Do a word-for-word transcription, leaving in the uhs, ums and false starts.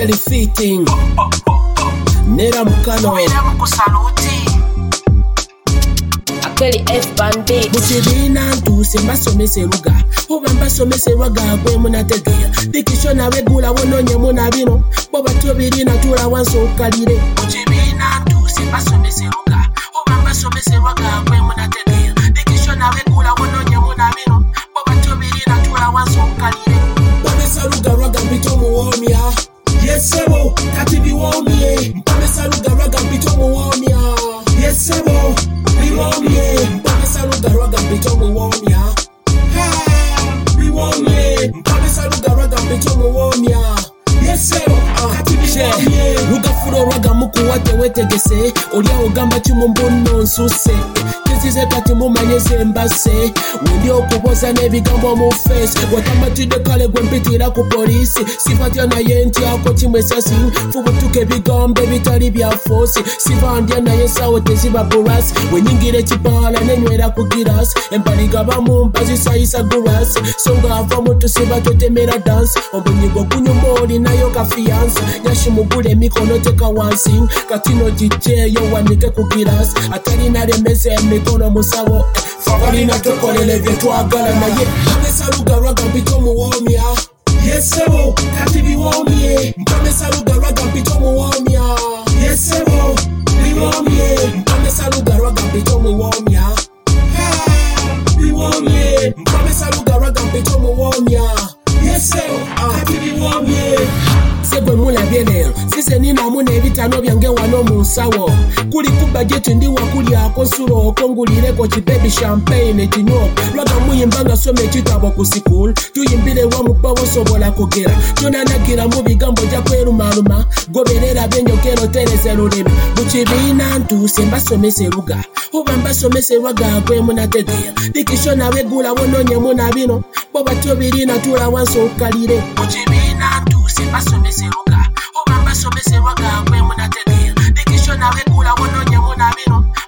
Kelly Fitting Nera Mukano Kelly F Bandit Muchibina ntuse mbasomese ruga Oba mbasomese ruga gwe munategeya Dikisho nawe gula wononye muna bino Boba tubiri na tula wanso ukalire Muchibina ntuse mbasomese ruga Oba mbasomese ruga gwe munategeya Dikisho nawe gula wononye muna bino Boba tubiri na tula wanso ukalire Mbamesa ruga ruga mpito muwomya Yes sebo kati biwomye Mbamesa ruga ruga mpito muwomya Yes sebo biwomye Mbamesa ruga ruga mpito muwomya Biwomye Mbamesa ruga ruga mpito muwomya Yes sebo kati biwomye Rugafuro ruga muku wate wetegese Olia ogamba chimumbuno nsuse Kizize kati mumanyeze mbase Wendi okuboza nebigambo mu face Watamatide kale gwe mpitira ku polisi Sivatya naye ntyako kimwe sasi Fubutuke bigambe bitali bya force Sivandya naye sawo teziba burasi Wenyingire kibala nenywera ku girasi Empaliga bamu mpazi sayisa gurasi Songa ava mutu siba totemera dance Ombunyigo kunyumoli nayo kafiansa Nyashimugule mikono teka wansi Katino jijeyo wanike ku girasi Atali naremeze emikono musawo Fabalina tokolele vye twagala naye Mpamesa ruga ruga mpito muwomya Yes sebo kati biwomye Mpamesa ruga ruga mpito muwomya Yes sebo biwomye Mpamesa ruga ruga mpito muwomya Biwomye Mpamesa ruga ruga mpito muwomya Yes sebo kati biwomye Sebe mula bieneo Sise nina mune vitano vyange wano musawo Kuli kuba jetu ndi wakuli ako suro Kongulire kochi baby champagne tino Raga muyimbanga some chitabo kusikul Tuyimbile wa mubawo sobola kogera Tuna nagira mubigambo jakweru maluma Goberera benyo kero tereze rurimi Muchibina ntuse mbasomese ruga Uba mbasomese ruga kwe munategea Dikisho nawe gula wononye muna bino Boba tubiri na tula wanso ukalire Muchibina ntuse mbasomese ruga Oba mbasomese ruga kwe munategea Dikisho nawe gula wononye muna bino